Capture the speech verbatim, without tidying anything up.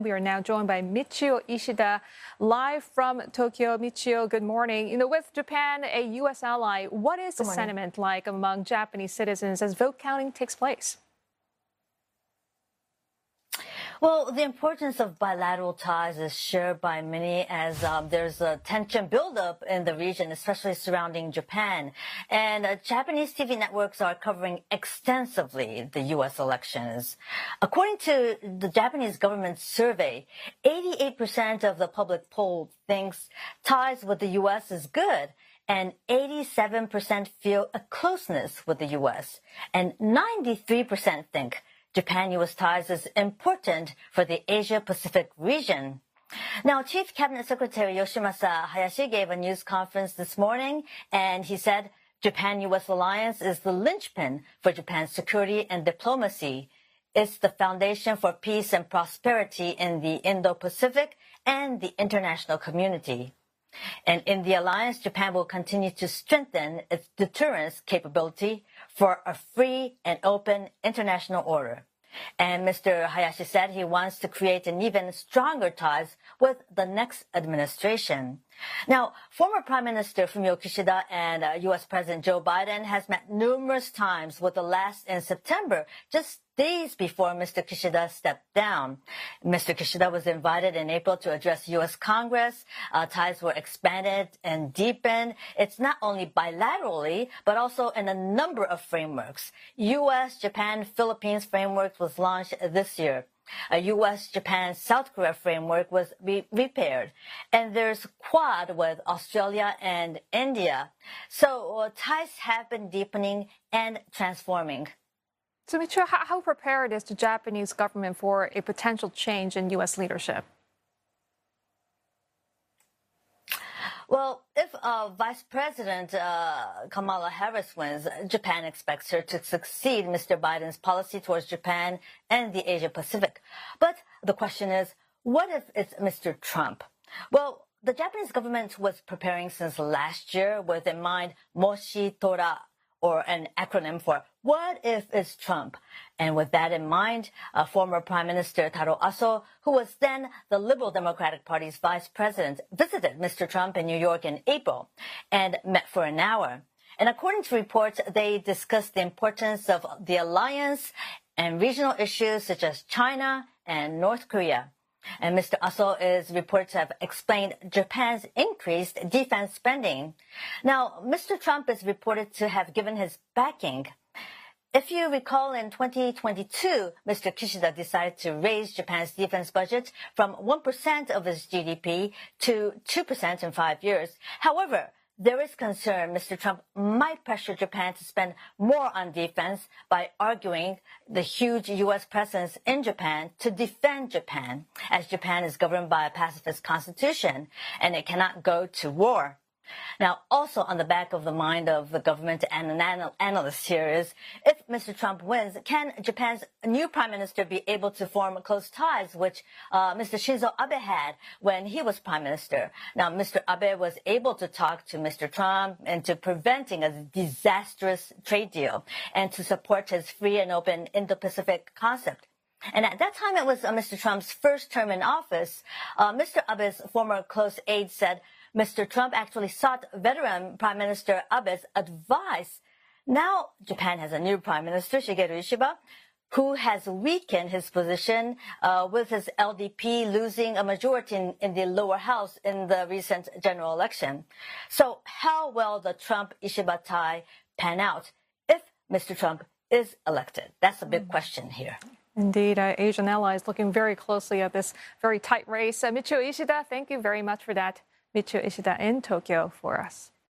We are now joined by Michio Ishida, live from Tokyo. Michio, good morning. You know, with Japan a U S ally, what is the sentiment like among Japanese citizens as vote counting takes place? Well, the importance of bilateral ties is shared by many as um, there's a tension buildup in the region, especially surrounding Japan. And uh, Japanese T V networks are covering extensively the U S elections. According to the Japanese government survey, eighty-eight percent of the public poll thinks ties with the U S is good, and eighty-seven percent feel a closeness with the U S, and ninety-three percent think Japan-U S ties is important for the Asia-Pacific region. Now, Chief Cabinet Secretary Yoshimasa Hayashi gave a news conference this morning, and he said Japan-U S alliance is the linchpin for Japan's security and diplomacy. It's the foundation for peace and prosperity in the Indo-Pacific and the international community. And in the alliance, Japan will continue to strengthen its deterrence capability for a free and open international order. And Mister Hayashi said he wants to create an even stronger ties with the next administration. Now, former Prime Minister Fumio Kishida and uh, U S President Joe Biden has met numerous times, with the last in September, just days before Mister Kishida stepped down. Mister Kishida was invited in April to address U S Congress. Uh, ties were expanded and deepened. It's not only bilaterally, but also in a number of frameworks. U S, Japan, Philippines framework was launched this year. A U S Japan South Korea framework was re repaired. And there's Quad with Australia and India. So uh, ties have been deepening and transforming. So, Michio, how, how prepared is the Japanese government for a potential change in U S leadership? Well, if uh, Vice President uh, Kamala Harris wins, Japan expects her to succeed Mister Biden's policy towards Japan and the Asia-Pacific. But the question is, what if it's Mister Trump? Well, the Japanese government was preparing since last year with in mind Moshi Tora, or an acronym for what if it's Trump. And with that in mind, uh, former Prime Minister Taro Aso, who was then the Liberal Democratic Party's vice president, visited Mister Trump in New York in April and met for an hour. And according to reports, they discussed the importance of the alliance and regional issues such as China and North Korea. And Mister Aso is reported to have explained Japan's increased defense spending. Now, Mister Trump is reported to have given his backing. If you recall, in twenty twenty-two, Mister Kishida decided to raise Japan's defense budget from one percent of its G D P to two percent in five years. However, there is concern Mister Trump might pressure Japan to spend more on defense by arguing the huge U S presence in Japan to defend Japan, as Japan is governed by a pacifist constitution and it cannot go to war. Now, also on the back of the mind of the government and an anal analyst here is, if Mister Trump wins, can Japan's new prime minister be able to form close ties, which uh, Mister Shinzo Abe had when he was prime minister? Now, Mister Abe was able to talk to Mister Trump into preventing a disastrous trade deal and to support his free and open Indo-Pacific concept. And at that time, it was uh, Mister Trump's first term in office. Uh, Mister Abe's former close aide said Mister Trump actually sought veteran Prime Minister Abe's advice. Now, Japan has a new Prime Minister, Shigeru Ishiba, who has weakened his position uh, with his L D P losing a majority in, in the lower house in the recent general election. So how will the Trump-Ishiba tie pan out if Mister Trump is elected? That's a big question here. Indeed, uh, Asian allies looking very closely at this very tight race. Uh, Michio Ishida, thank you very much for that. Michio Ishida in Tokyo for us.